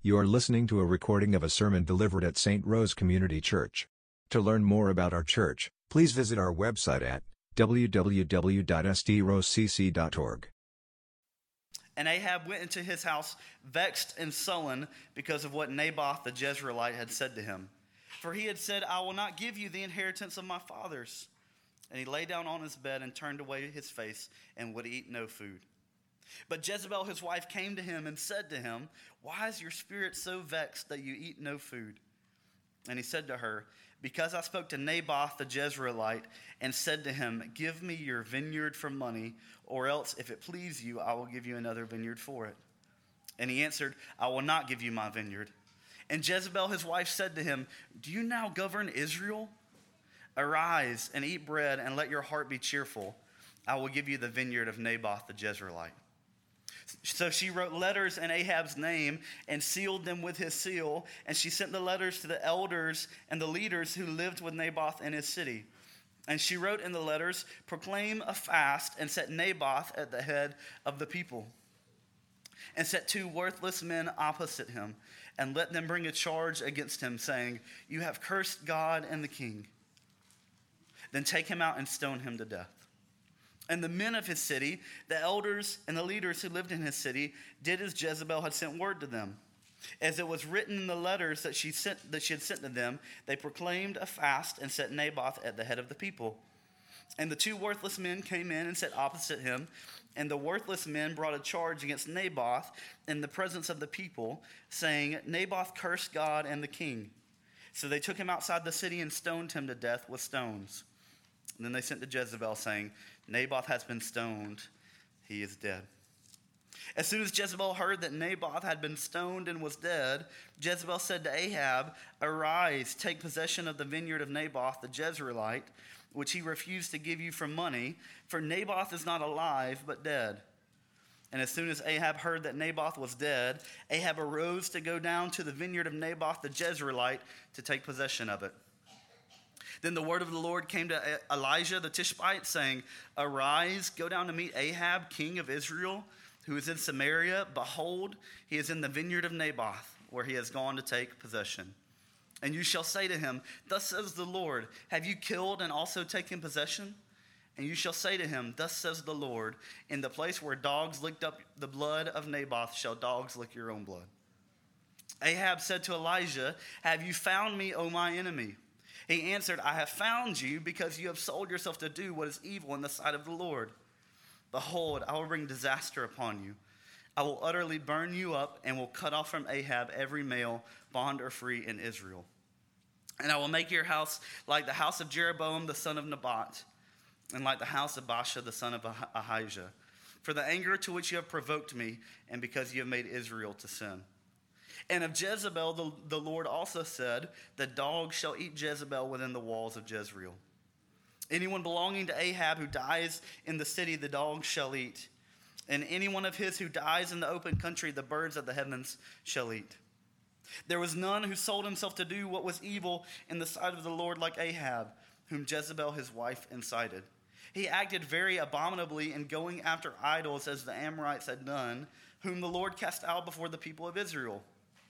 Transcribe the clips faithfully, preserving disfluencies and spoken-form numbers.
You are listening to a recording of a sermon delivered at Saint Rose Community Church. To learn more about our church, please visit our website at w w w dot s t rose c c dot org. And Ahab went into his house vexed and sullen because of what Naboth the Jezreelite had said to him. For he had said, I will not give you the inheritance of my fathers. And he lay down on his bed and turned away his face and would eat no food. But Jezebel his wife came to him and said to him, Why is your spirit so vexed that you eat no food? And he said to her, Because I spoke to Naboth the Jezreelite and said to him, Give me your vineyard for money, or else if it please you, I will give you another vineyard for it. And he answered, I will not give you my vineyard. And Jezebel his wife said to him, Do you now govern Israel? Arise and eat bread and let your heart be cheerful. I will give you the vineyard of Naboth the Jezreelite. So she wrote letters in Ahab's name and sealed them with his seal. And she sent the letters to the elders and the leaders who lived with Naboth in his city. And she wrote in the letters, Proclaim a fast and set Naboth at the head of the people. And set two worthless men opposite him and let them bring a charge against him, saying, You have cursed God and the king. Then take him out and stone him to death. And the men of his city, the elders and the leaders who lived in his city, did as Jezebel had sent word to them. As it was written in the letters that she sent that she had sent to them, they proclaimed a fast and set Naboth at the head of the people. And the two worthless men came in and sat opposite him, and the worthless men brought a charge against Naboth in the presence of the people, saying, Naboth cursed God and the king. So they took him outside the city and stoned him to death with stones. And then they sent to Jezebel, saying, Naboth has been stoned. He is dead. As soon as Jezebel heard that Naboth had been stoned and was dead, Jezebel said to Ahab, Arise, take possession of the vineyard of Naboth the Jezreelite, which he refused to give you for money, for Naboth is not alive, but dead. And as soon as Ahab heard that Naboth was dead, Ahab arose to go down to the vineyard of Naboth the Jezreelite to take possession of it. Then the word of the Lord came to Elijah the Tishbite, saying, Arise, go down to meet Ahab, king of Israel, who is in Samaria. Behold, he is in the vineyard of Naboth, where he has gone to take possession. And you shall say to him, Thus says the Lord, Have you killed and also taken possession? And you shall say to him, Thus says the Lord, In the place where dogs licked up the blood of Naboth shall dogs lick your own blood. Ahab said to Elijah, Have you found me, O my enemy? He answered, I have found you because you have sold yourself to do what is evil in the sight of the Lord. Behold, I will bring disaster upon you. I will utterly burn you up and will cut off from Ahab every male, bond or free, in Israel. And I will make your house like the house of Jeroboam the son of Nebat, and like the house of Baasha the son of Ahijah, for the anger to which you have provoked me, and because you have made Israel to sin. And of Jezebel, the, the Lord also said, The dogs shall eat Jezebel within the walls of Jezreel. Anyone belonging to Ahab who dies in the city, the dogs shall eat. And anyone of his who dies in the open country, the birds of the heavens shall eat. There was none who sold himself to do what was evil in the sight of the Lord like Ahab, whom Jezebel his wife incited. He acted very abominably in going after idols as the Amorites had done, whom the Lord cast out before the people of Israel.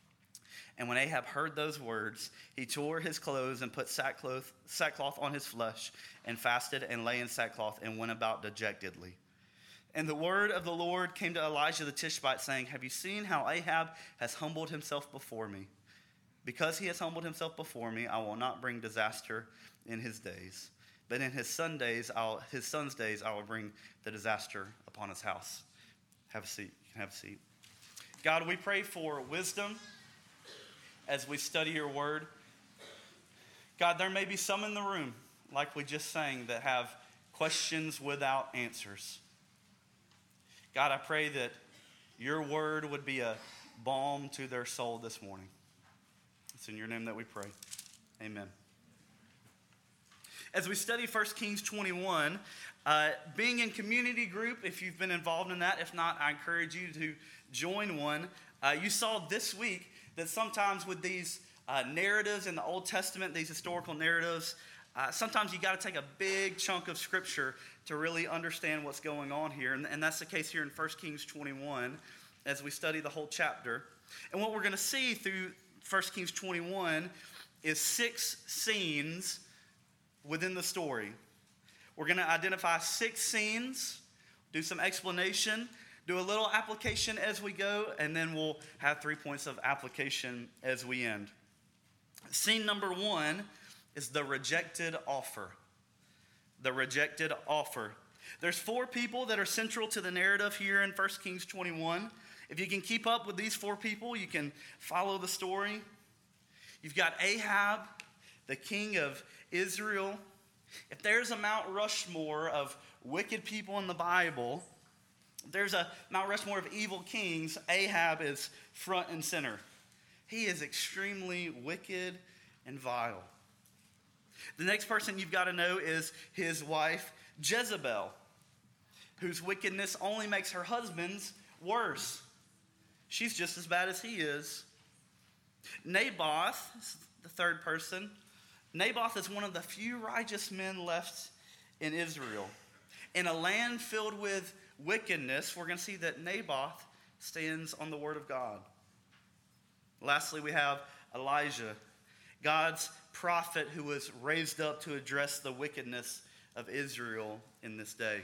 And when Ahab heard those words, he tore his clothes and put sackcloth, sackcloth on his flesh and fasted and lay in sackcloth and went about dejectedly. And the word of the Lord came to Elijah the Tishbite, saying, Have you seen how Ahab has humbled himself before me? Because he has humbled himself before me, I will not bring disaster in his days. But in his son days, I'll, his son's days, I will bring the disaster upon his house. Have a seat. You can have a seat. God, we pray for wisdom as we study your word. God, there may be some in the room, like we just sang, that have questions without answers. God, I pray that your word would be a balm to their soul this morning. It's in your name that we pray. Amen. As we study First Kings twenty-one, uh, being in community group, if you've been involved in that, if not, I encourage you to join one. Uh, you saw this week that sometimes with these uh, narratives in the Old Testament, these historical narratives, uh, sometimes you got to take a big chunk of Scripture to really understand what's going on here. And, and that's the case here in First Kings twenty-one as we study the whole chapter. And what we're going to see through First Kings twenty-one is six scenes within the story. We're going to identify six scenes, do some explanation, do a little application as we go, and then we'll have three points of application as we end. Scene number one is the rejected offer. The rejected offer. There's four people that are central to the narrative here in First Kings twenty-one. If you can keep up with these four people, you can follow the story. You've got Ahab, the king of Israel. If there's a Mount Rushmore of wicked people in the Bible, there's a Mount Rushmore of evil kings, Ahab is front and center. He is extremely wicked and vile. The next person you've got to know is his wife, Jezebel, whose wickedness only makes her husband's worse. She's just as bad as he is. Naboth, the third person. Naboth is one of the few righteous men left in Israel. In a land filled with wickedness, we're going to see that Naboth stands on the word of God. Lastly, we have Elijah, God's prophet who was raised up to address the wickedness of Israel in this day.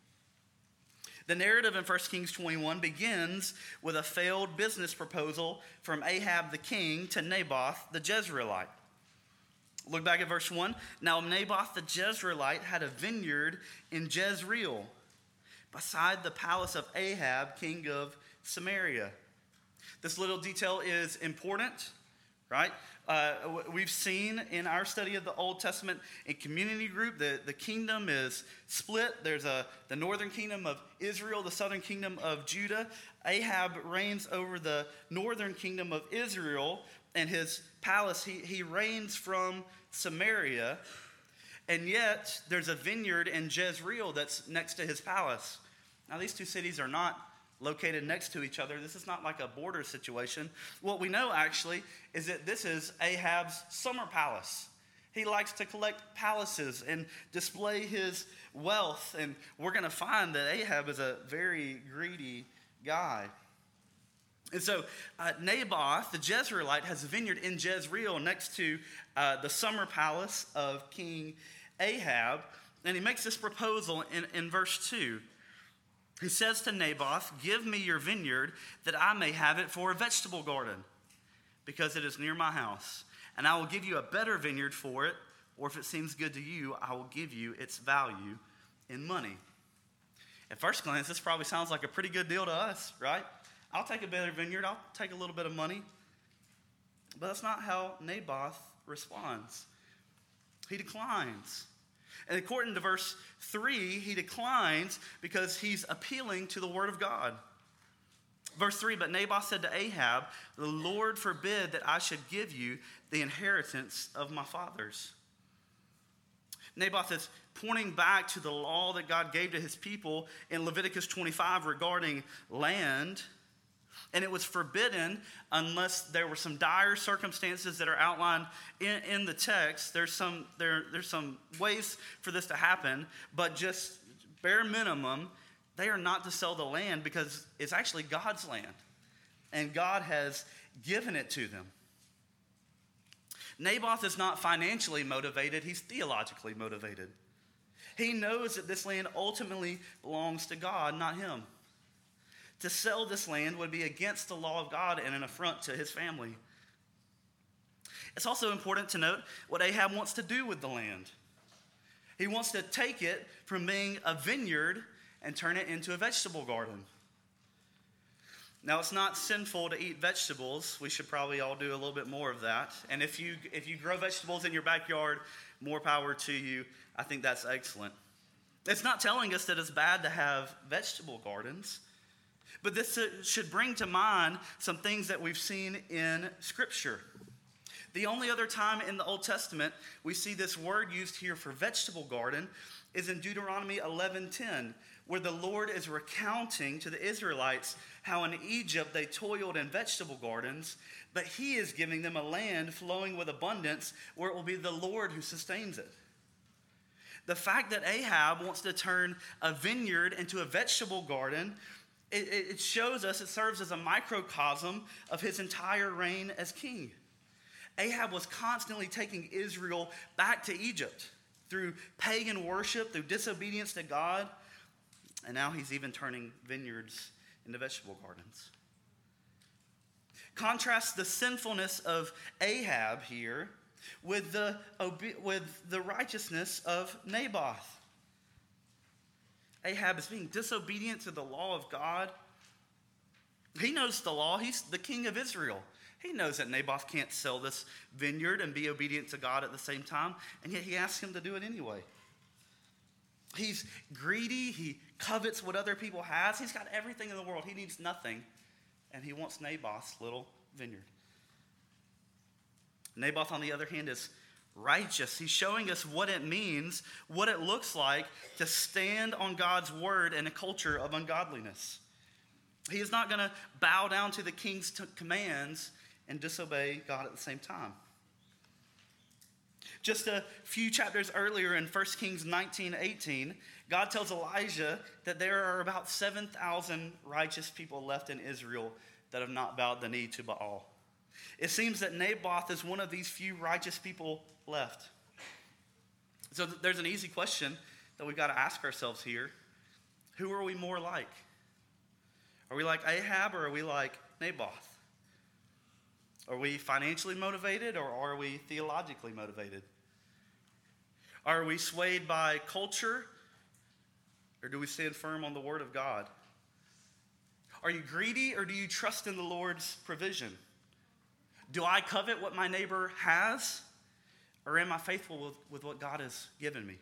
The narrative in First Kings twenty-one begins with a failed business proposal from Ahab the king to Naboth the Jezreelite. Look back at verse one. Now Naboth the Jezreelite had a vineyard in Jezreel, beside the palace of Ahab, king of Samaria. This little detail is important, right? Uh, we've seen in our study of the Old Testament in community group, the, the kingdom is split. There's a the northern kingdom of Israel, the southern kingdom of Judah. Ahab reigns over the northern kingdom of Israel, and his palace, he, he reigns from Samaria. And yet, there's a vineyard in Jezreel that's next to his palace. Now, these two cities are not located next to each other. This is not like a border situation. What we know, actually, is that this is Ahab's summer palace. He likes to collect palaces and display his wealth. And we're going to find that Ahab is a very greedy guy. And so uh, Naboth, the Jezreelite, has a vineyard in Jezreel next to uh, the summer palace of King Ahab. And he makes this proposal in, in verse two. He says to Naboth, "Give me your vineyard that I may have it for a vegetable garden, because it is near my house. And I will give you a better vineyard for it, or if it seems good to you, I will give you its value in money." At first glance, this probably sounds like a pretty good deal to us, right? I'll take a better vineyard. I'll take a little bit of money. But that's not how Naboth responds. He declines. And according to verse three, he declines because he's appealing to the word of God. Verse three, but Naboth said to Ahab, "The Lord forbid that I should give you the inheritance of my fathers." Naboth is pointing back to the law that God gave to his people in Leviticus twenty-five regarding land. And it was forbidden unless there were some dire circumstances that are outlined in, in the text. There's some, there, there's some ways for this to happen, but just bare minimum, they are not to sell the land because it's actually God's land. And God has given it to them. Naboth is not financially motivated, he's theologically motivated. He knows that this land ultimately belongs to God, not him. To sell this land would be against the law of God and an affront to his family. It's also important to note what Ahab wants to do with the land. He wants to take it from being a vineyard and turn it into a vegetable garden. Now, it's not sinful to eat vegetables. We should probably all do a little bit more of that. And if you if you grow vegetables in your backyard, more power to you. I think that's excellent. It's not telling us that it's bad to have vegetable gardens. But this should bring to mind some things that we've seen in Scripture. The only other time in the Old Testament we see this word used here for vegetable garden is in Deuteronomy eleven ten, where the Lord is recounting to the Israelites how in Egypt they toiled in vegetable gardens, but he is giving them a land flowing with abundance where it will be the Lord who sustains it. The fact that Ahab wants to turn a vineyard into a vegetable garden It, it shows us, it serves as a microcosm of his entire reign as king. Ahab was constantly taking Israel back to Egypt through pagan worship, through disobedience to God, and now he's even turning vineyards into vegetable gardens. Contrast the sinfulness of Ahab here with the, with the righteousness of Naboth. Ahab is being disobedient to the law of God. He knows the law. He's the king of Israel. He knows that Naboth can't sell this vineyard and be obedient to God at the same time, and yet he asks him to do it anyway. He's greedy. He covets what other people have. He's got everything in the world. He needs nothing, and he wants Naboth's little vineyard. Naboth, on the other hand, is righteous. He's showing us what it means, what it looks like to stand on God's word in a culture of ungodliness. He is not going to bow down to the king's t- commands and disobey God at the same time. Just a few chapters earlier in First Kings nineteen eighteen, God tells Elijah that there are about seven thousand righteous people left in Israel that have not bowed the knee to Baal. It seems that Naboth is one of these few righteous people left. So th- there's an easy question that we've got to ask ourselves here. Who are we more like? Are we like Ahab or are we like Naboth? Are we financially motivated or are we theologically motivated? Are we swayed by culture or do we stand firm on the word of God? Are you greedy or do you trust in the Lord's provision? Do I covet what my neighbor has or am I faithful with, with what God has given me?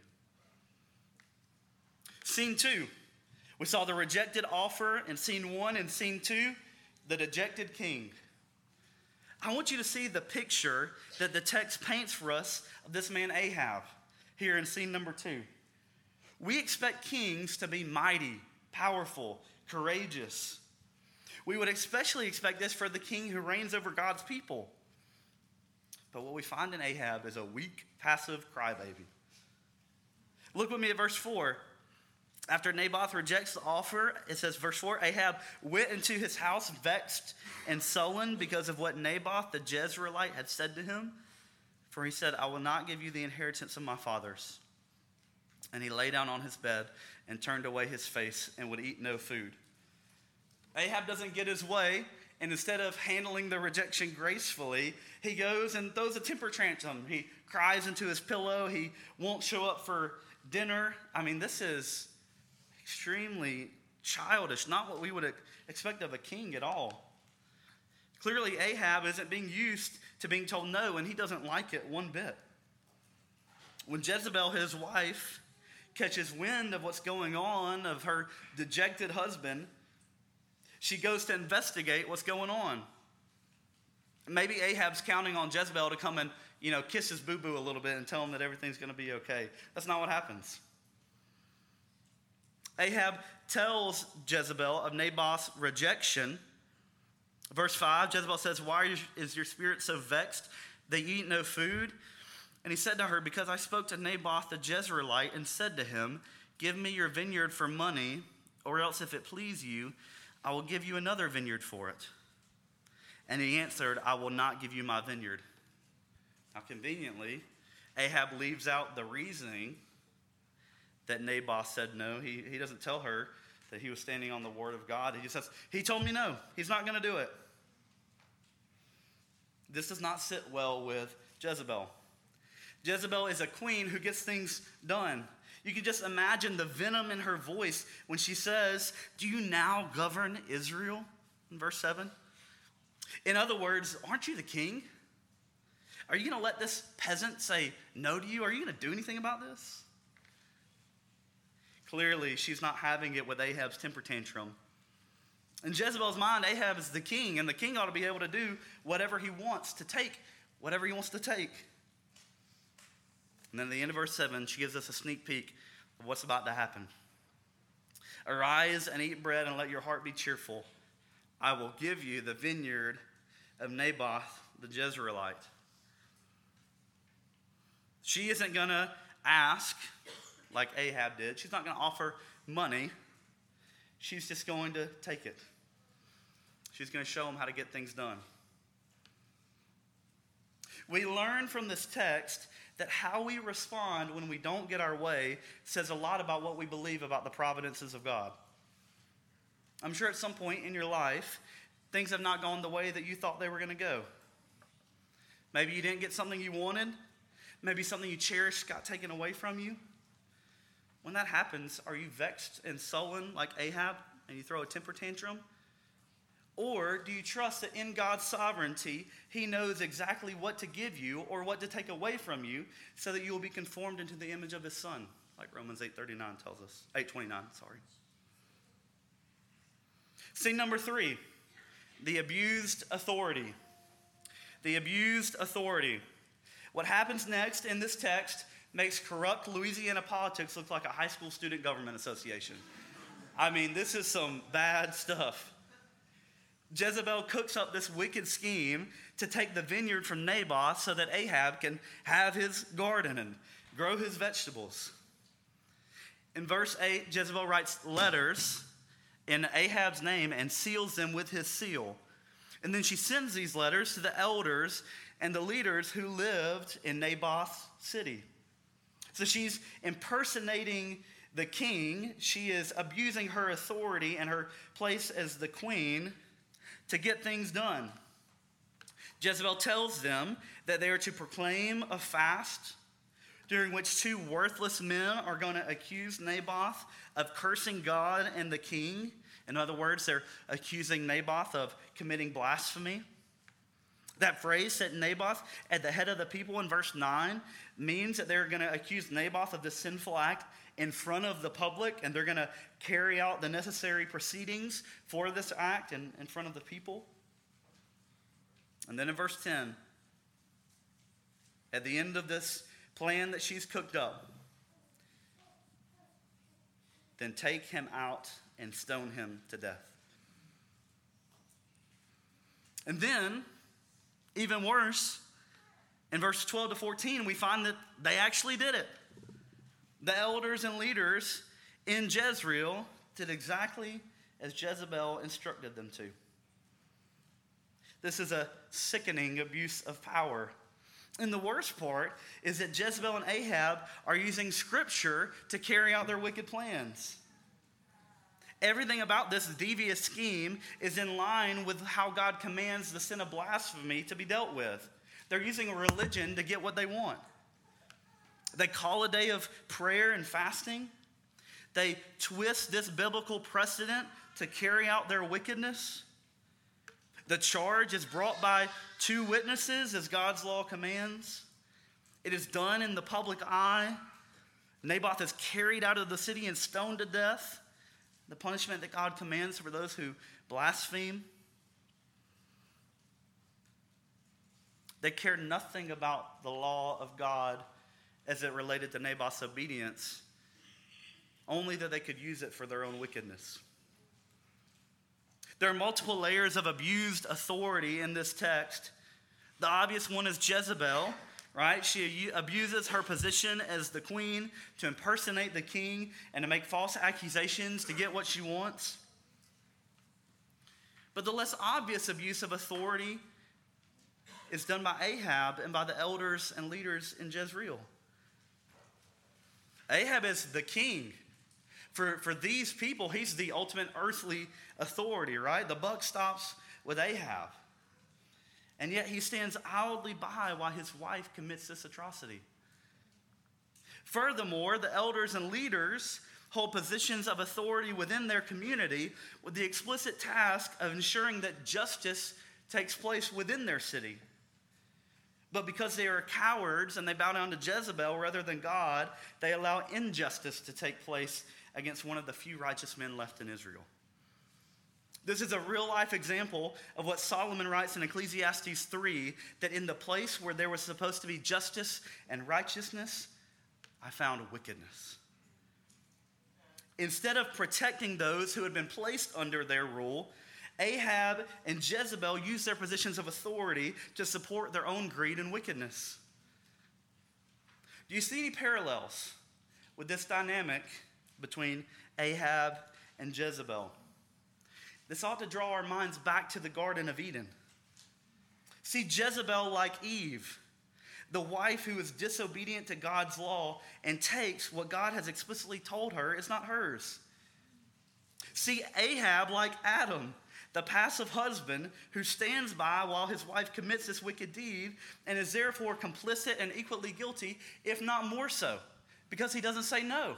Scene two. We saw the rejected offer in scene one and scene two, the dejected king. I want you to see the picture that the text paints for us of this man Ahab here in scene number two. We expect kings to be mighty, powerful, courageous. We would especially expect this for the king who reigns over God's people. But what we find in Ahab is a weak, passive crybaby. Look with me at verse four. After Naboth rejects the offer, it says, verse four, Ahab went into his house vexed and sullen because of what Naboth the Jezreelite had said to him. For he said, I will not give you the inheritance of my fathers. And he lay down on his bed and turned away his face and would eat no food. Ahab doesn't get his way, and instead of handling the rejection gracefully, he goes and throws a temper tantrum. He cries into his pillow. He won't show up for dinner. I mean, this is extremely childish, not what we would expect of a king at all. Clearly, Ahab isn't being used to being told no, and he doesn't like it one bit. When Jezebel, his wife, catches wind of what's going on, of her dejected husband, she goes to investigate what's going on. Maybe Ahab's counting on Jezebel to come and, you know, kiss his boo-boo a little bit and tell him that everything's going to be okay. That's not what happens. Ahab tells Jezebel of Naboth's rejection. Verse five, Jezebel says, why is your spirit so vexed that you eat no food? And he said to her, because I spoke to Naboth the Jezreelite and said to him, give me your vineyard for money, or else if it please you, I will give you another vineyard for it. And he answered, I will not give you my vineyard. Now conveniently, Ahab leaves out the reasoning that Naboth said no. He, he doesn't tell her that he was standing on the word of God. He just says, he told me no. He's not going to do it. This does not sit well with Jezebel. Jezebel is a queen who gets things done. You can just imagine the venom in her voice when she says, do you now govern Israel? In verse seven. In other words, aren't you the king? Are you going to let this peasant say no to you? Are you going to do anything about this? Clearly, she's not having it with Ahab's temper tantrum. In Jezebel's mind, Ahab is the king, and the king ought to be able to do whatever he wants to take, whatever he wants to take. And then at the end of verse seven, she gives us a sneak peek of what's about to happen. Arise and eat bread and let your heart be cheerful. I will give you the vineyard of Naboth the Jezreelite. She isn't going to ask like Ahab did. She's not going to offer money. she's just going to take it. She's going to show him how to get things done. We learn from this text that how we respond when we don't get our way says a lot about what we believe about the providences of God. I'm sure at some point in your life, things have not gone the way that you thought they were going to go. Maybe you didn't get something you wanted. Maybe something you cherished got taken away from you. When that happens, are you vexed and sullen like Ahab and you throw a temper tantrum? Or do you trust that in God's sovereignty, he knows exactly what to give you or what to take away from you so that you will be conformed into the image of his son, like Romans eight thirty-nine tells us, eight twenty-nine, sorry. Scene number three, the abused authority. The abused authority. What happens next in this text makes corrupt Louisiana politics look like a high school student government association. I mean, this is some bad stuff. Jezebel cooks up this wicked scheme to take the vineyard from Naboth so that Ahab can have his garden and grow his vegetables. In verse eight, Jezebel writes letters in Ahab's name and seals them with his seal. And then she sends these letters to the elders and the leaders who lived in Naboth's city. So she's impersonating the king. She is abusing her authority and her place as the queen to get things done. Jezebel tells them that they are to proclaim a fast during which two worthless men are going to accuse Naboth of cursing God and the king. In other words, they're accusing Naboth of committing blasphemy. That phrase set Naboth at the head of the people in verse nine means that they're going to accuse Naboth of this sinful act in front of the public, and they're going to carry out the necessary proceedings for this act in, in front of the people. And then in verse ten, at the end of this plan that she's cooked up, then take him out and stone him to death. And then, even worse, in verses twelve to fourteen, we find that they actually did it. The elders and leaders in Jezreel did exactly as Jezebel instructed them to. This is a sickening abuse of power. And the worst part is that Jezebel and Ahab are using scripture to carry out their wicked plans. Everything about this devious scheme is in line with how God commands the sin of blasphemy to be dealt with. They're using a religion to get what they want. They call a day of prayer and fasting. They twist this biblical precedent to carry out their wickedness. The charge is brought by two witnesses as God's law commands. It is done in the public eye. Naboth is carried out of the city and stoned to death. The punishment that God commands for those who blaspheme. They cared nothing about the law of God as it related to Naboth's obedience, only that they could use it for their own wickedness. There are multiple layers of abused authority in this text. The obvious one is Jezebel, right? She abuses her position as the queen to impersonate the king and to make false accusations to get what she wants. But the less obvious abuse of authority is done by Ahab and by the elders and leaders in Jezreel. Ahab is the king. For, for these people, he's the ultimate earthly authority, right? The buck stops with Ahab. And yet he stands idly by while his wife commits this atrocity. Furthermore, the elders and leaders hold positions of authority within their community with the explicit task of ensuring that justice takes place within their city. But because they are cowards and they bow down to Jezebel rather than God, they allow injustice to take place against one of the few righteous men left in Israel. This is a real-life example of what Solomon writes in Ecclesiastes three, that in the place where there was supposed to be justice and righteousness, I found wickedness. Instead of protecting those who had been placed under their rule, Ahab and Jezebel used their positions of authority to support their own greed and wickedness. Do you see any parallels with this dynamic between Ahab and Jezebel. This ought to draw our minds back to the Garden of Eden. See, Jezebel, like Eve, the wife who is disobedient to God's law and takes what God has explicitly told her is not hers. See, Ahab, like Adam, the passive husband who stands by while his wife commits this wicked deed and is therefore complicit and equally guilty, if not more so, because he doesn't say no.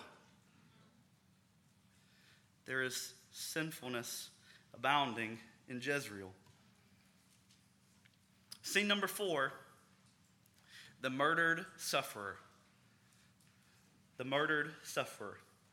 There is sinfulness abounding in Jezreel. Scene number four, the murdered sufferer. The murdered sufferer.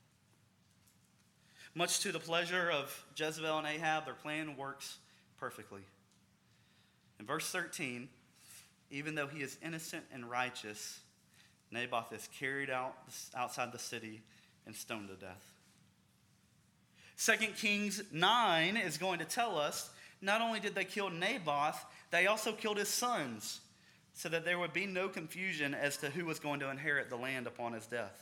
Much to the pleasure of Jezebel and Ahab, their plan works perfectly. In verse thirteen, even though he is innocent and righteous, Naboth is carried out outside the city and stoned to death. Second Kings nine is going to tell us not only did they kill Naboth, they also killed his sons, so that there would be no confusion as to who was going to inherit the land upon his death.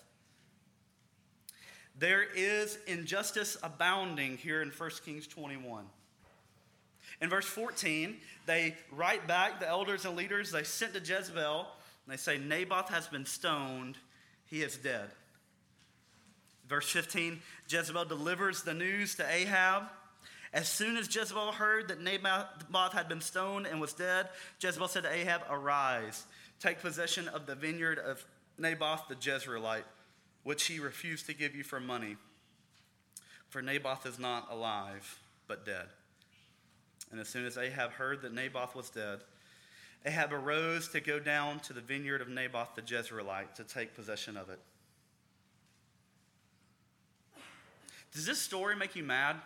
There is injustice abounding here in First Kings twenty-one. In verse fourteen, they write back, the elders and leaders, they sent to Jezebel, and they say, Naboth has been stoned, he is dead. Verse fifteen, Jezebel delivers the news to Ahab. As soon as Jezebel heard that Naboth had been stoned and was dead, Jezebel said to Ahab, arise, take possession of the vineyard of Naboth the Jezreelite, which he refused to give you for money. For Naboth is not alive, but dead. And as soon as Ahab heard that Naboth was dead, Ahab arose to go down to the vineyard of Naboth the Jezreelite to take possession of it. Does this story make you mad?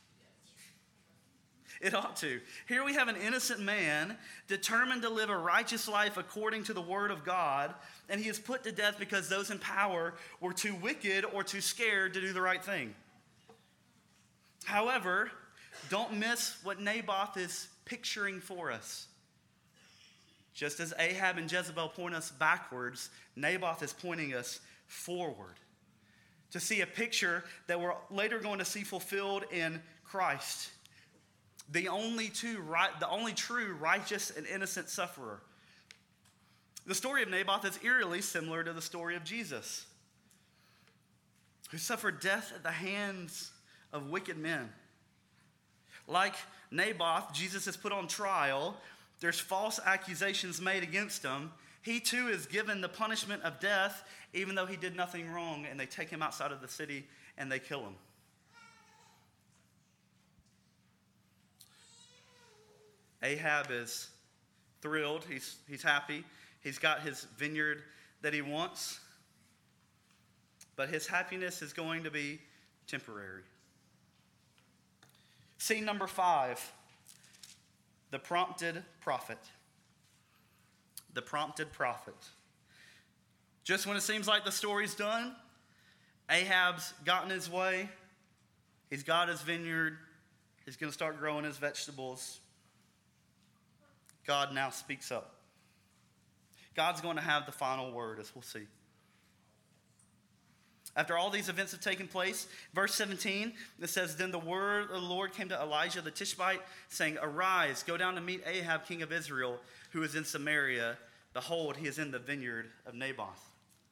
It ought to. Here we have an innocent man determined to live a righteous life according to the word of God, and he is put to death because those in power were too wicked or too scared to do the right thing. However, don't miss what Naboth is picturing for us. Just as Ahab and Jezebel point us backwards, Naboth is pointing us forward to see a picture that we're later going to see fulfilled in Christ. The only, two, right, the only true righteous and innocent sufferer. The story of Naboth is eerily similar to the story of Jesus, who suffered death at the hands of wicked men. Like Naboth, Jesus is put on trial. There's false accusations made against him. He too is given the punishment of death, even though he did nothing wrong, and they take him outside of the city and they kill him. Ahab is thrilled. He's, he's happy. He's got his vineyard that he wants. But his happiness is going to be temporary. Scene number five, the prompted prophet. The prompted prophet. Just when it seems like the story's done, Ahab's gotten his way. He's got his vineyard. He's going to start growing his vegetables. God now speaks up. God's going to have the final word, as we'll see. After all these events have taken place, verse seventeen, it says, Then the word of the Lord came to Elijah the Tishbite, saying, Arise, go down to meet Ahab, king of Israel, who is in Samaria. Behold, he is in the vineyard of Naboth.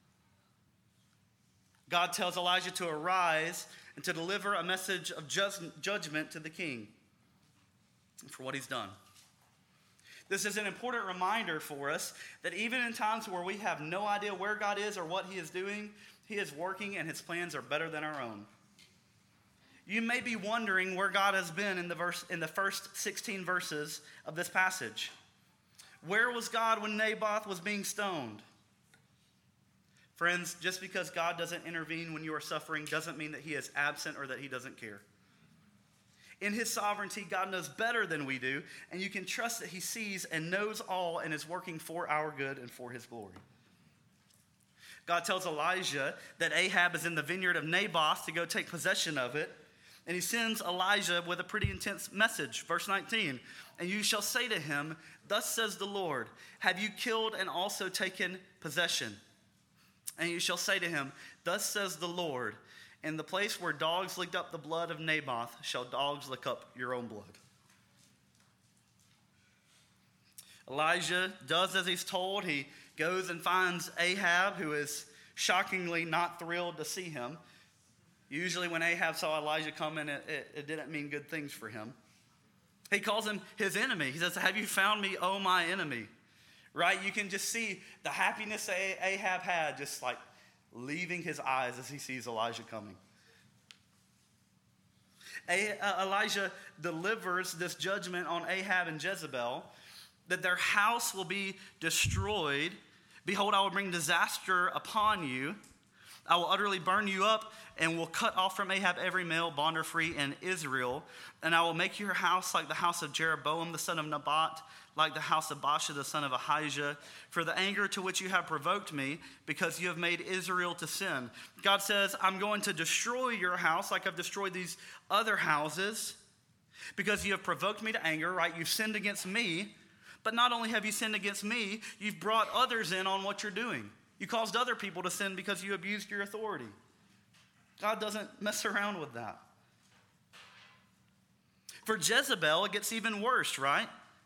God tells Elijah to arise and to deliver a message of judgment to the king for what he's done. This is an important reminder for us that even in times where we have no idea where God is or what he is doing, he is working and his plans are better than our own. You may be wondering where God has been in the verse in the first sixteen verses of this passage. Where was God when Naboth was being stoned? Friends, just because God doesn't intervene when you are suffering doesn't mean that he is absent or that he doesn't care. In his sovereignty, God knows better than we do, and you can trust that he sees and knows all and is working for our good and for his glory. God tells Elijah that Ahab is in the vineyard of Naboth to go take possession of it, and he sends Elijah with a pretty intense message. Verse nineteen, And you shall say to him, Thus says the Lord, Have you killed and also taken possession? And you shall say to him, Thus says the Lord, In the place where dogs licked up the blood of Naboth, shall dogs lick up your own blood. Elijah does as he's told. He goes and finds Ahab, who is shockingly not thrilled to see him. Usually when Ahab saw Elijah coming, it, it, it didn't mean good things for him. He calls him his enemy. He says, have you found me, oh my enemy? Right? You can just see the happiness that Ahab had just like leaving his eyes as he sees Elijah coming. Elijah delivers this judgment on Ahab and Jezebel, that their house will be destroyed. Behold, I will bring disaster upon you. I will utterly burn you up and will cut off from Ahab every male, bond or free in Israel. And I will make your house like the house of Jeroboam, the son of Nebat, like the house of Baasha, the son of Ahijah, for the anger to which you have provoked me, because you have made Israel to sin. God says, I'm going to destroy your house like I've destroyed these other houses, because you have provoked me to anger, right? You've sinned against me. But not only have you sinned against me, you've brought others in on what you're doing. You caused other people to sin because you abused your authority. God doesn't mess around with that. For Jezebel, it gets even worse, right?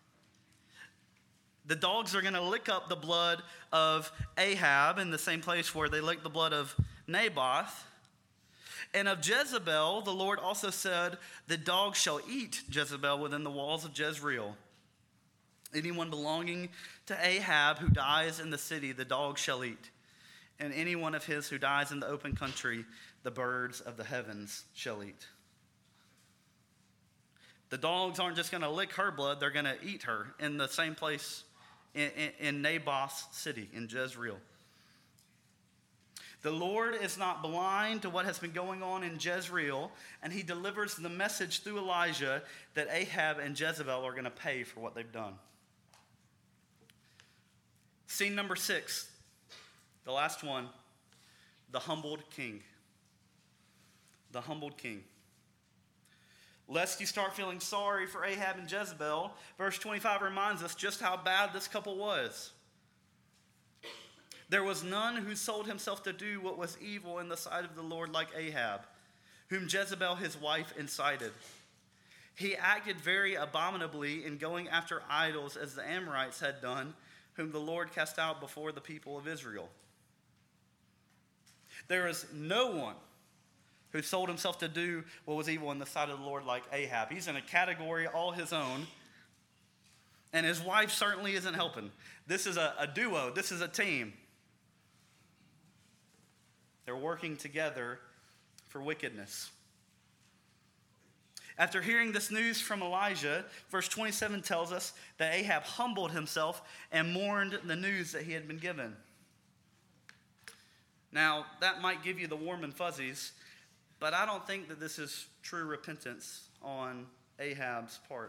The dogs are going to lick up the blood of Ahab in the same place where they licked the blood of Naboth. And of Jezebel, the Lord also said, the dogs shall eat Jezebel within the walls of Jezreel. Anyone belonging to Ahab who dies in the city, the dogs shall eat. And any one of his who dies in the open country, the birds of the heavens shall eat. The dogs aren't just going to lick her blood, they're going to eat her in the same place in, in, in Naboth's city, in Jezreel. The Lord is not blind to what has been going on in Jezreel, and he delivers the message through Elijah that Ahab and Jezebel are going to pay for what they've done. Scene number six, the last one, the humbled king. The humbled king. Lest you start feeling sorry for Ahab and Jezebel, verse twenty-five reminds us just how bad this couple was. There was none who sold himself to do what was evil in the sight of the Lord like Ahab, whom Jezebel his wife incited. He acted very abominably in going after idols as the Amorites had done, whom the Lord cast out before the people of Israel. There is no one who sold himself to do what was evil in the sight of the Lord like Ahab. He's in a category all his own, and his wife certainly isn't helping. This is a, a duo. This is a team. They're working together for wickedness. After hearing this news from Elijah, verse twenty-seven tells us that Ahab humbled himself and mourned the news that he had been given. Now, that might give you the warm and fuzzies, but I don't think that this is true repentance on Ahab's part.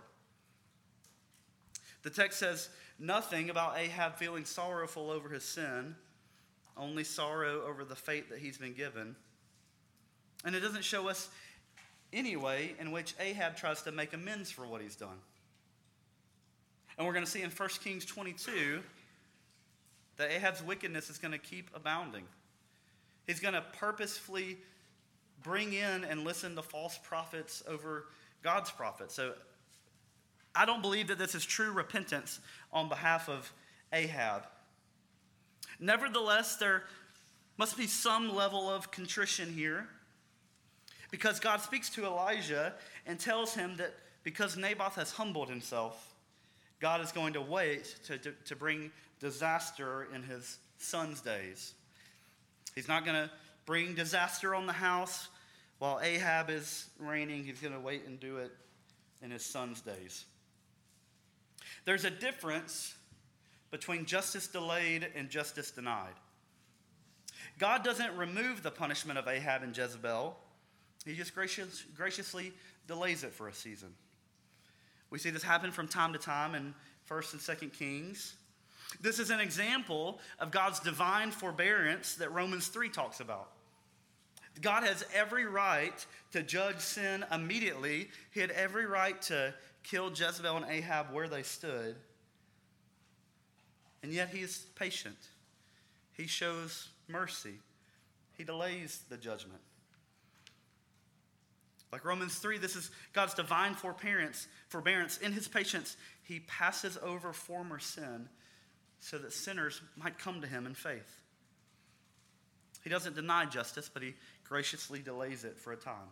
The text says nothing about Ahab feeling sorrowful over his sin, only sorrow over the fate that he's been given. And it doesn't show us any way in which Ahab tries to make amends for what he's done. And we're going to see in First Kings twenty-two that Ahab's wickedness is going to keep abounding. He's going to purposefully bring in and listen to false prophets over God's prophets. So I don't believe that this is true repentance on behalf of Ahab. Nevertheless, there must be some level of contrition here, because God speaks to Elijah and tells him that because Naboth has humbled himself, God is going to wait to, to, to bring disaster in his son's days. He's not going to bring disaster on the house while Ahab is reigning. He's going to wait and do it in his son's days. There's a difference between justice delayed and justice denied. God doesn't remove the punishment of Ahab and Jezebel. He just gracious, graciously delays it for a season. We see this happen from time to time in First and Second Kings. This is an example of God's divine forbearance that Romans three talks about. God has every right to judge sin immediately. He had every right to kill Jezebel and Ahab where they stood. And yet he is patient. He shows mercy. He delays the judgment. Like Romans three, this is God's divine forbearance. forbearance. In his patience, he passes over former sin so that sinners might come to him in faith. He doesn't deny justice, but he graciously delays it for a time.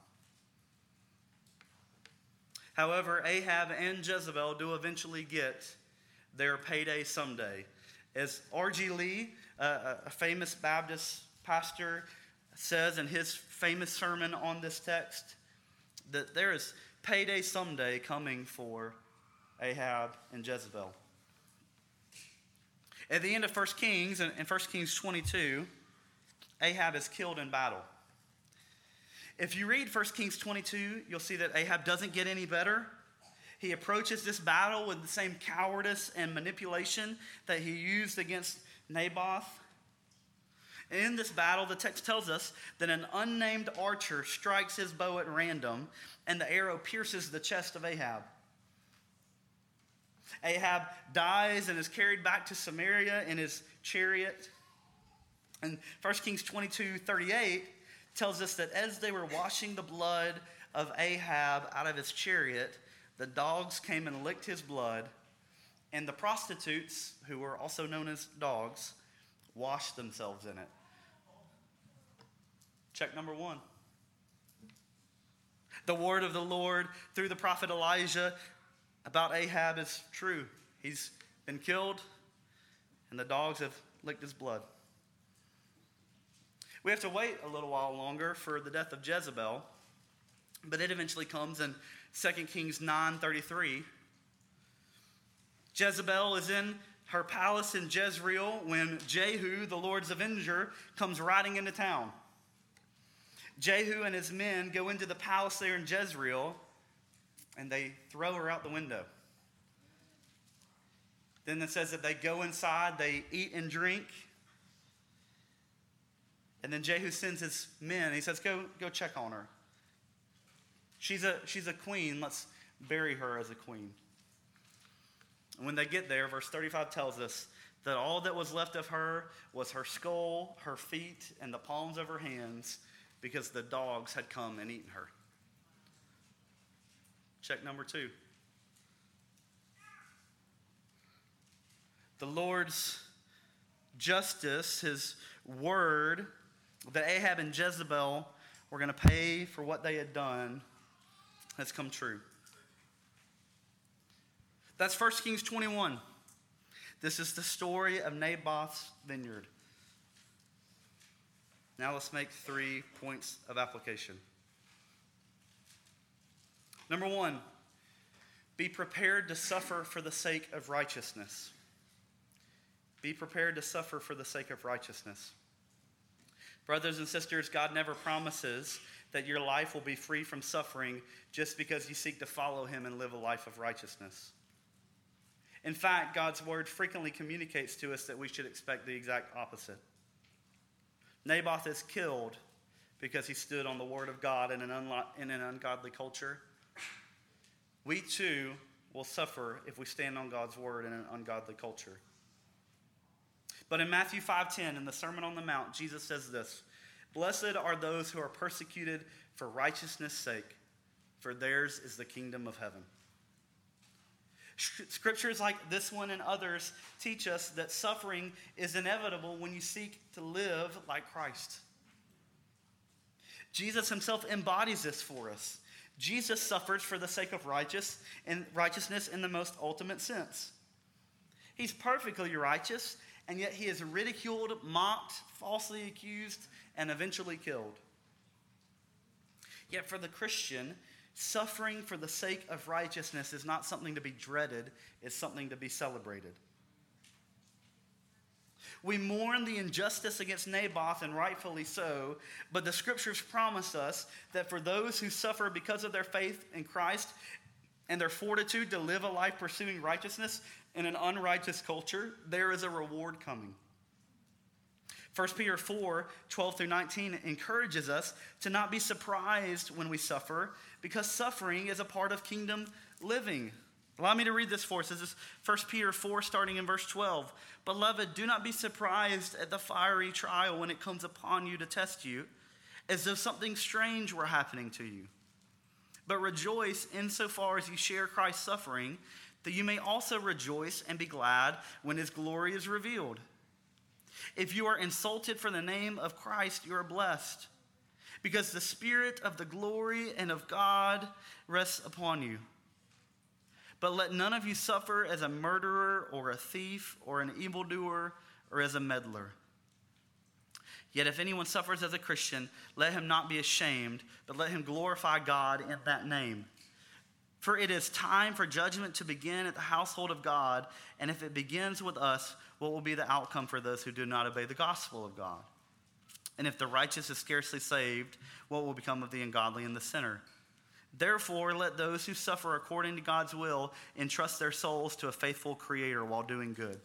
However, Ahab and Jezebel do eventually get their payday someday. As R G Lee, uh, a famous Baptist pastor, says in his famous sermon on this text, that there is payday someday coming for Ahab and Jezebel. At the end of First Kings, in First Kings twenty-two, Ahab is killed in battle. If you read First Kings twenty-two, you'll see that Ahab doesn't get any better. He approaches this battle with the same cowardice and manipulation that he used against Naboth. In this battle, the text tells us that an unnamed archer strikes his bow at random, and the arrow pierces the chest of Ahab. Ahab dies and is carried back to Samaria in his chariot. And First Kings twenty-two thirty-eight tells us that as they were washing the blood of Ahab out of his chariot, the dogs came and licked his blood, and the prostitutes, who were also known as dogs, washed themselves in it. Check number one. The word of the Lord through the prophet Elijah about Ahab is true. He's been killed, and the dogs have licked his blood. We have to wait a little while longer for the death of Jezebel, but it eventually comes in Second Kings nine thirty-three. Jezebel is in her palace in Jezreel when Jehu, the Lord's avenger, comes riding into town. Jehu and his men go into the palace there in Jezreel, and they throw her out the window. Then it says that they go inside, they eat and drink. And then Jehu sends his men. He says, go, go check on her. She's a, she's a queen. Let's bury her as a queen. And when they get there, verse thirty-five tells us that all that was left of her was her skull, her feet, and the palms of her hands, because the dogs had come and eaten her. Check number two. The Lord's justice, his word, that Ahab and Jezebel were going to pay for what they had done, has come true. That's First Kings twenty-one. This is the story of Naboth's vineyard. Now let's make three points of application. Number one, be prepared to suffer for the sake of righteousness. Be prepared to suffer for the sake of righteousness. Brothers and sisters, God never promises that your life will be free from suffering just because you seek to follow him and live a life of righteousness. In fact, God's word frequently communicates to us that we should expect the exact opposite. Naboth is killed because he stood on the word of God in an, unlo- in an ungodly culture. We too will suffer if we stand on God's word in an ungodly culture. But in Matthew five ten, in the Sermon on the Mount, Jesus says this: "Blessed are those who are persecuted for righteousness' sake, for theirs is the kingdom of heaven." Scriptures like this one and others teach us that suffering is inevitable when you seek to live like Christ. Jesus himself embodies this for us. Jesus suffers for the sake of righteous and righteousness in the most ultimate sense. He's perfectly righteous, and yet he is ridiculed, mocked, falsely accused, and eventually killed. Yet for the Christian, suffering for the sake of righteousness is not something to be dreaded, it's something to be celebrated. We mourn the injustice against Naboth, and rightfully so, but the scriptures promise us that for those who suffer because of their faith in Christ and their fortitude to live a life pursuing righteousness in an unrighteous culture, there is a reward coming. First Peter four, twelve through nineteen encourages us to not be surprised when we suffer, because suffering is a part of kingdom living. Allow me to read this for us. This is First Peter four, starting in verse twelve. "Beloved, do not be surprised at the fiery trial when it comes upon you to test you, as though something strange were happening to you. But rejoice insofar as you share Christ's suffering, that you may also rejoice and be glad when his glory is revealed. If you are insulted for the name of Christ, you are blessed, because the Spirit of the glory and of God rests upon you. But let none of you suffer as a murderer or a thief or an evildoer or as a meddler. Yet if anyone suffers as a Christian, let him not be ashamed, but let him glorify God in that name. For it is time for judgment to begin at the household of God, and if it begins with us, what will be the outcome for those who do not obey the gospel of God? And if the righteous is scarcely saved, what will become of the ungodly and the sinner? Therefore, let those who suffer according to God's will entrust their souls to a faithful Creator while doing good.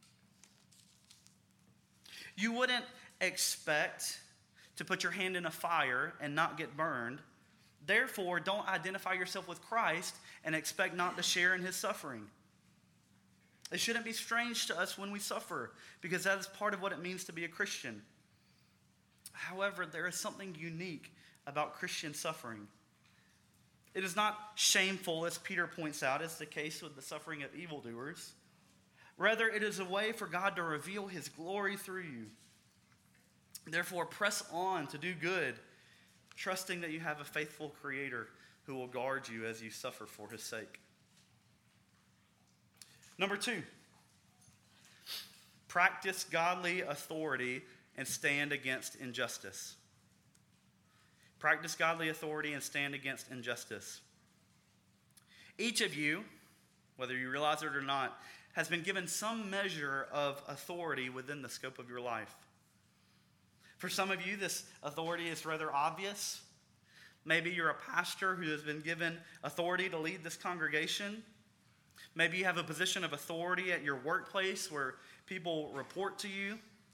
You wouldn't expect to put your hand in a fire and not get burned. Therefore, don't identify yourself with Christ and expect not to share in his suffering. It shouldn't be strange to us when we suffer, because that is part of what it means to be a Christian. However, there is something unique about Christian suffering. It is not shameful, as Peter points out, as the case with the suffering of evildoers. Rather, it is a way for God to reveal his glory through you. Therefore, press on to do good, trusting that you have a faithful Creator who will guard you as you suffer for his sake. Number two, practice godly authority and stand against injustice. Practice godly authority and stand against injustice. Each of you, whether you realize it or not, has been given some measure of authority within the scope of your life. For some of you, this authority is rather obvious. Maybe you're a pastor who has been given authority to lead this congregation. Maybe you have a position of authority at your workplace where people report to you.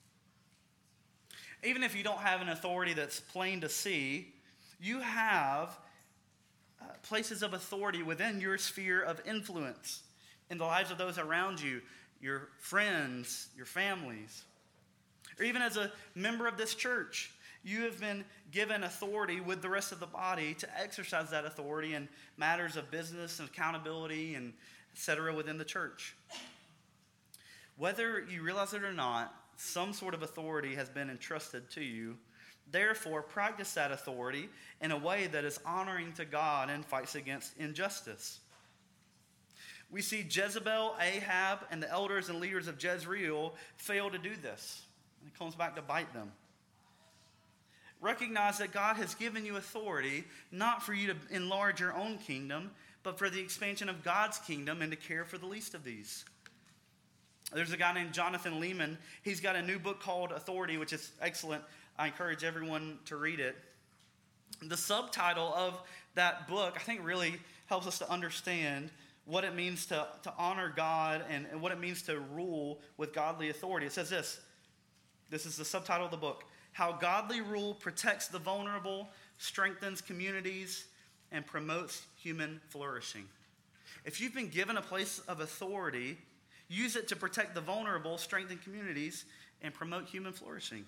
Even if you don't have an authority that's plain to see, you have uh, places of authority within your sphere of influence in the lives of those around you, your friends, your families. Or even as a member of this church, you have been given authority with the rest of the body to exercise that authority in matters of business and accountability and et cetera within the church. Whether you realize it or not, some sort of authority has been entrusted to you. Therefore, practice that authority in a way that is honoring to God and fights against injustice. We see Jezebel, Ahab, and the elders and leaders of Jezreel fail to do this. And it comes back to bite them. Recognize that God has given you authority not for you to enlarge your own kingdom, but for the expansion of God's kingdom and to care for the least of these. There's a guy named Jonathan Lehman. He's got a new book called Authority, which is excellent. I encourage everyone to read it. The subtitle of that book, I think, really helps us to understand what it means to, to honor God and, and what it means to rule with godly authority. It says this. This is the subtitle of the book. How godly rule protects the vulnerable, strengthens communities, and promotes human flourishing. If you've been given a place of authority, use it to protect the vulnerable, strengthen communities, and promote human flourishing.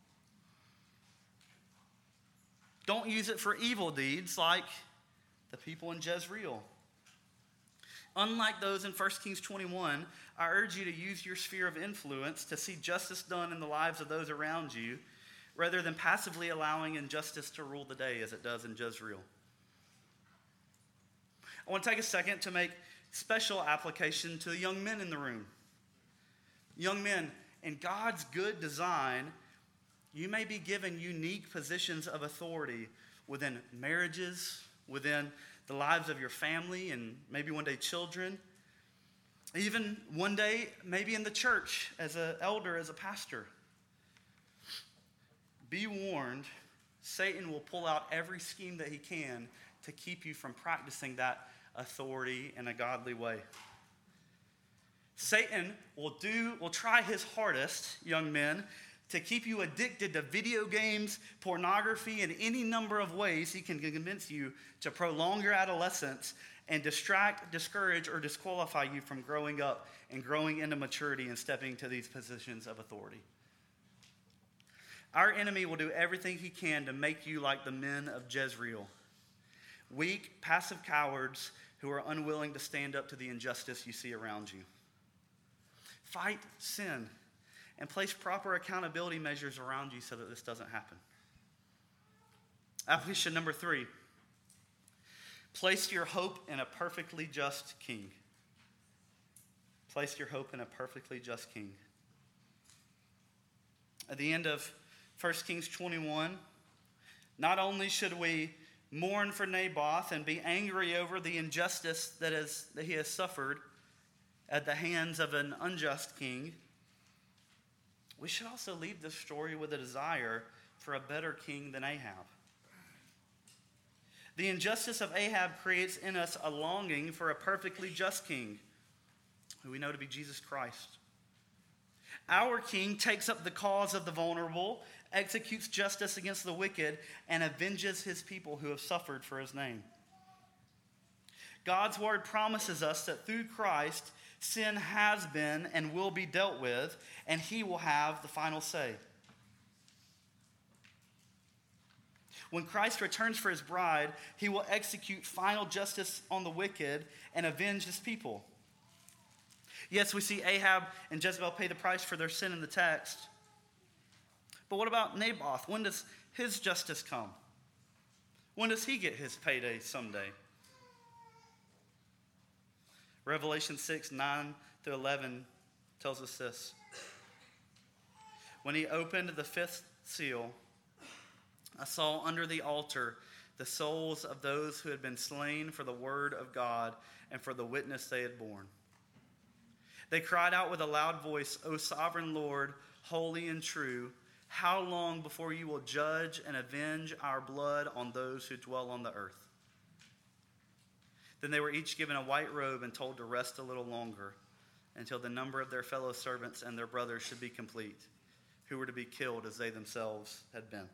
Don't use it for evil deeds like the people in Jezreel. Unlike those in First Kings twenty-one, I urge you to use your sphere of influence to see justice done in the lives of those around you, rather than passively allowing injustice to rule the day as it does in Jezreel. I want to take a second to make special application to the young men in the room. Young men, in God's good design, you may be given unique positions of authority within marriages, within the lives of your family, and maybe one day children. Even one day, maybe in the church as an elder, as a pastor. Be warned, Satan will pull out every scheme that he can to keep you from practicing that authority in a godly way. Satan will do, will try his hardest, young men, to keep you addicted to video games, pornography, and any number of ways he can convince you to prolong your adolescence and distract, discourage, or disqualify you from growing up and growing into maturity and stepping to these positions of authority. Our enemy will do everything he can to make you like the men of Jezreel. Weak, passive cowards who are unwilling to stand up to the injustice you see around you. Fight sin and place proper accountability measures around you so that this doesn't happen. Application number three. Place your hope in a perfectly just king. Place your hope in a perfectly just king. At the end of First Kings twenty-one, not only should we mourn for Naboth and be angry over the injustice that, is, that he has suffered at the hands of an unjust king, we should also leave this story with a desire for a better king than Ahab. The injustice of Ahab creates in us a longing for a perfectly just king, who we know to be Jesus Christ. Our king takes up the cause of the vulnerable, executes justice against the wicked, and avenges his people who have suffered for his name. God's word promises us that through Christ, sin has been and will be dealt with, and he will have the final say. When Christ returns for his bride, he will execute final justice on the wicked and avenge his people. Yes, we see Ahab and Jezebel pay the price for their sin in the text. But what about Naboth? When does his justice come? When does he get his payday someday? Revelation six, nine through eleven tells us this. When he opened the fifth seal, I saw under the altar the souls of those who had been slain for the word of God and for the witness they had borne. They cried out with a loud voice, O sovereign Lord, holy and true, how long before you will judge and avenge our blood on those who dwell on the earth? Then they were each given a white robe and told to rest a little longer until the number of their fellow servants and their brothers should be complete, who were to be killed as they themselves had been.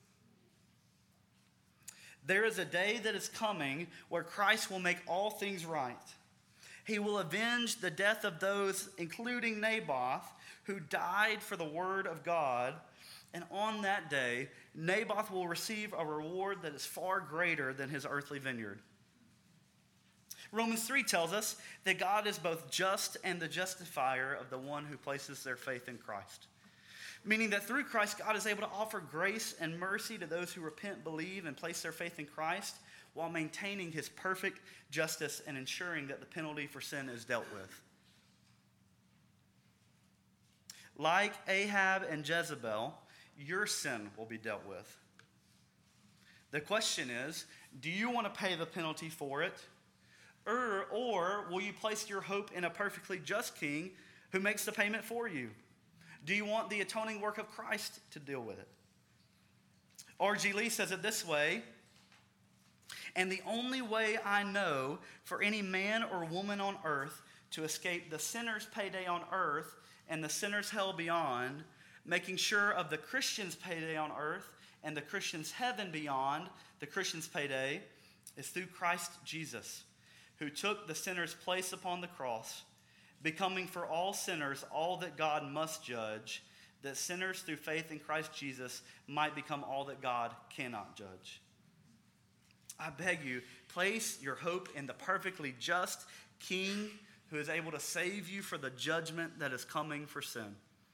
There is a day that is coming where Christ will make all things right. He will avenge the death of those, including Naboth, who died for the word of God. And on that day, Naboth will receive a reward that is far greater than his earthly vineyard. Romans three tells us that God is both just and the justifier of the one who places their faith in Christ. Meaning that through Christ, God is able to offer grace and mercy to those who repent, believe, and place their faith in Christ while maintaining his perfect justice and ensuring that the penalty for sin is dealt with. Like Ahab and Jezebel, your sin will be dealt with. The question is, do you want to pay the penalty for it? Or, or will you place your hope in a perfectly just king who makes the payment for you? Do you want the atoning work of Christ to deal with it? R G Lee says it this way, and the only way I know for any man or woman on earth to escape the sinner's payday on earth and the sinner's hell beyond, making sure of the Christian's payday on earth and the Christian's heaven beyond, the Christian's payday, is through Christ Jesus, who took the sinner's place upon the cross, becoming for all sinners all that God must judge, that sinners through faith in Christ Jesus might become all that God cannot judge. I beg you, place your hope in the perfectly just King who is able to save you for the judgment that is coming for sin.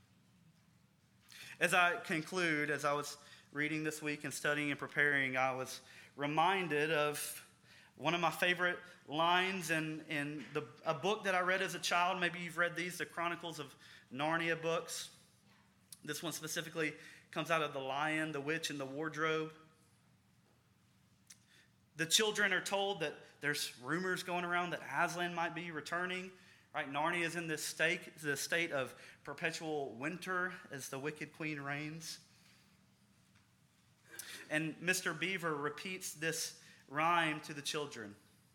As I conclude, as I was reading this week and studying and preparing, I was reminded of one of my favorite lines in, in the, a book that I read as a child. Maybe you've read these, the Chronicles of Narnia books. This one specifically comes out of The Lion, the Witch, and the Wardrobe. The children are told that there's rumors going around that Aslan might be returning. Right? Narnia is in this state, this state of perpetual winter as the wicked queen reigns. And Mister Beaver repeats this rhyme to the children.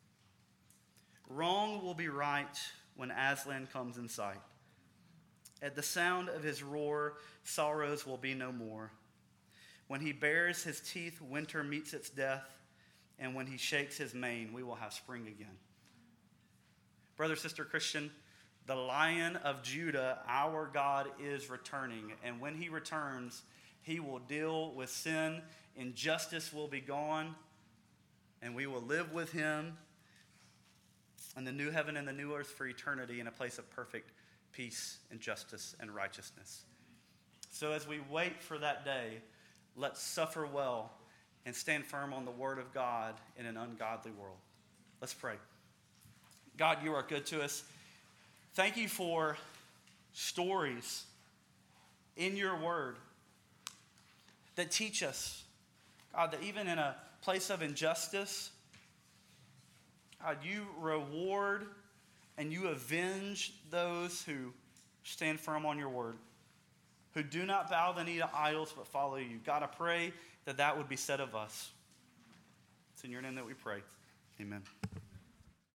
Wrong will be right when Aslan comes in sight. At the sound of his roar, sorrows will be no more. When he bares his teeth, winter meets its death. And when he shakes his mane, we will have spring again. Brother, sister, Christian, the Lion of Judah, our God, is returning. And when he returns, he will deal with sin. Injustice will be gone. and we will live with him in the new heaven and the new earth for eternity in a place of perfect peace and justice and righteousness. So as we wait for that day, let's suffer well and stand firm on the word of God in an ungodly world. Let's pray. God, you are good to us. Thank you for stories in your word that teach us, God, that even in a place of injustice, God, you reward and you avenge those who stand firm on your word, who do not bow the knee to idols but follow you. God, I pray that that would be said of us. It's in your name that we pray. Amen.